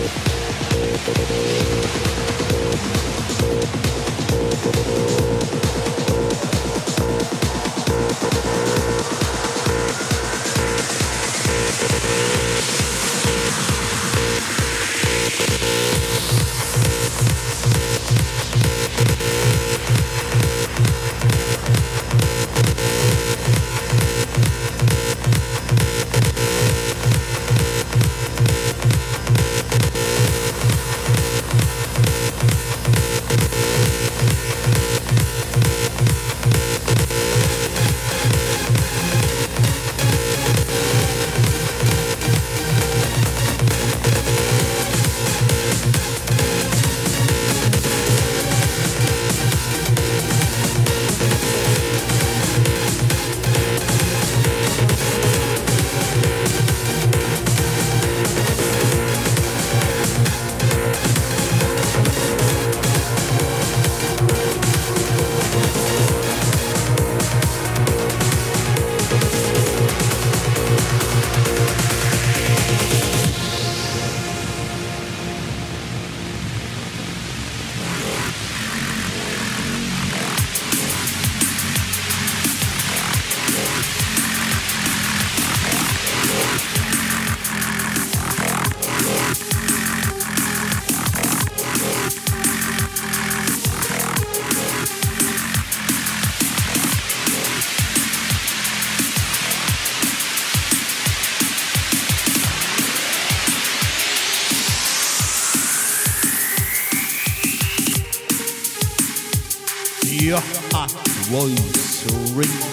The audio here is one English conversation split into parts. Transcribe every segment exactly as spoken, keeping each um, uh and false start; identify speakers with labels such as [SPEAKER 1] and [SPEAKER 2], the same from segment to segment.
[SPEAKER 1] Your hot voice rings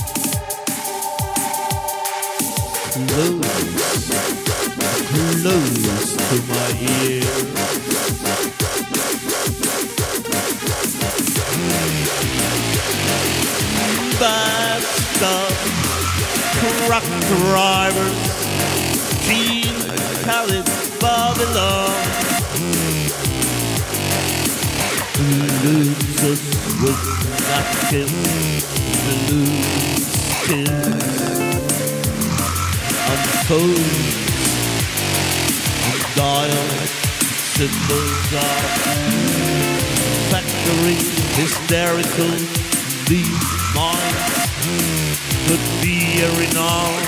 [SPEAKER 1] close, close to my ear. Bad stuff, truck drivers, Gene Khaled, Babylon. Losers with napkins, loose skins, unfold, and dial symbols of factory hysterical. These minds could be a renowned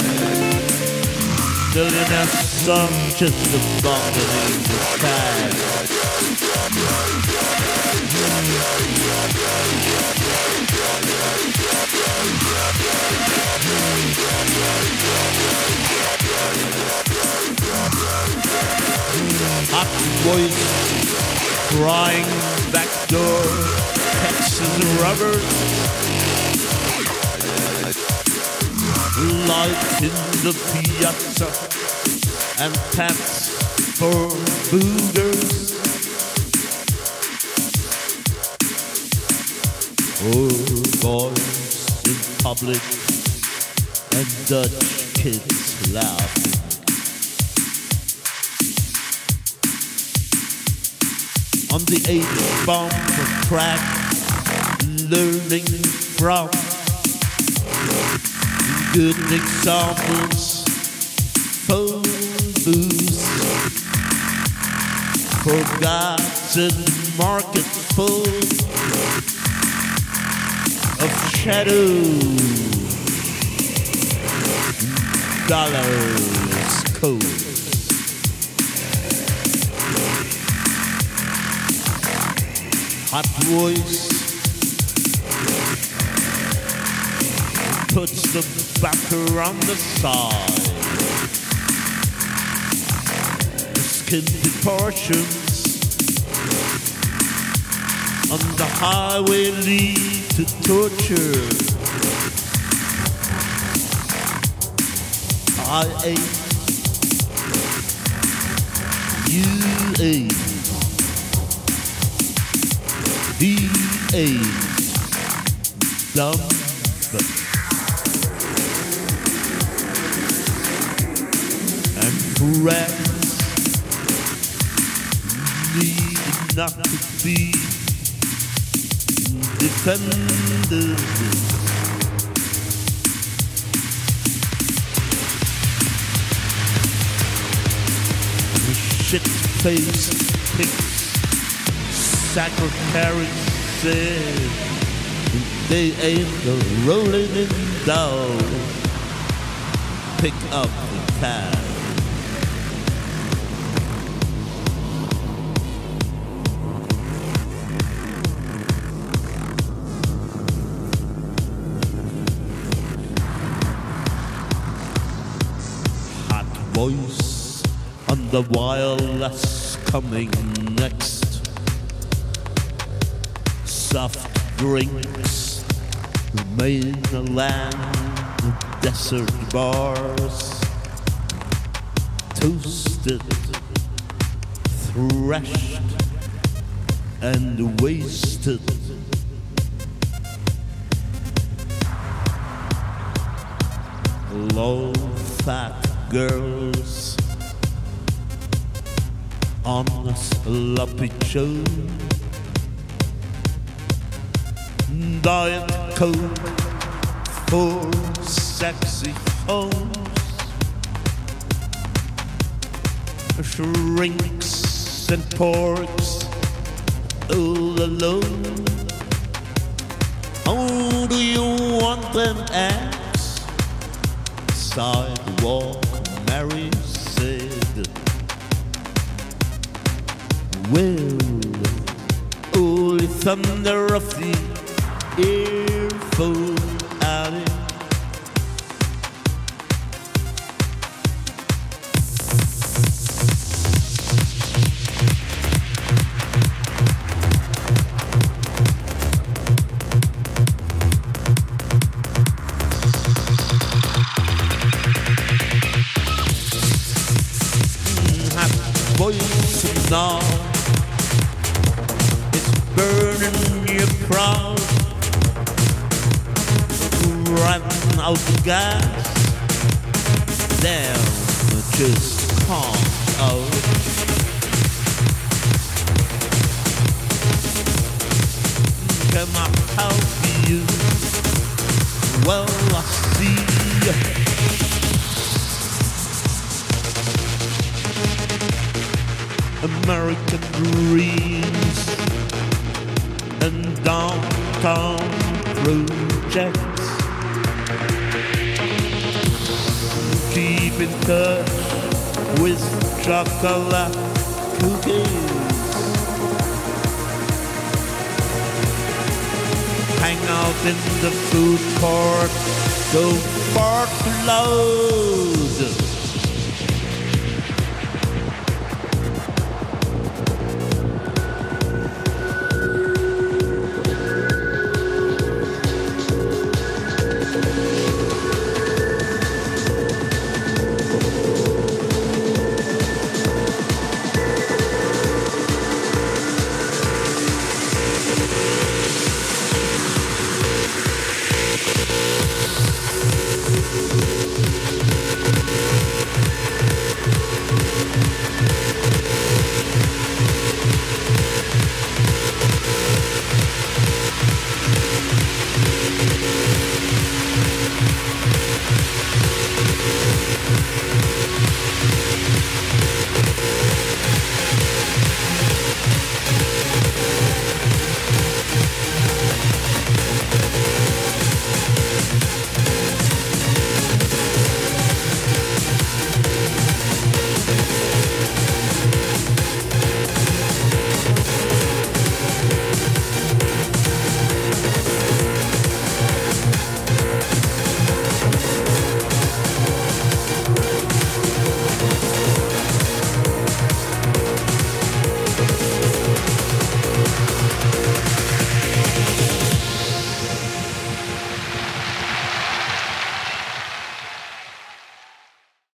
[SPEAKER 1] millionaire son just abandoning the tag. Hot voice crying back door, Texas rubbers, light in the piazza and taps for boogers. Oh, boys in public and Dutch kids laughing. On the eighth bomb of crack, learning from good examples, photos, forgotten market full of shadows, dollars cold. Hot voice puts the backer on the side. The skimpy portions on the highway lead to torture. I ate, you ate, he ate, dumb but and friends need not to be defended. shit-faced pigs. Secretary said they ain't rolling in dough. Pick up the tab. Hot voice on the wireless coming next. Soft drinks, mainland desert bars, toasted, threshed, and wasted. Low fat girls on a sloppy show. Diet Coke for sexy hoes. Shrinks and porks all alone. How do you want them abs? Sidewalk Mary said. Well, only thunder of the earphone alley. Hot voice now, it's burning your crowd. Running out of gas, damn, just calm out. Can I help you? Well, I see American dreams and downtown projects. Keep in touch with chocolate cookies. Hang out in the food court, go fart load.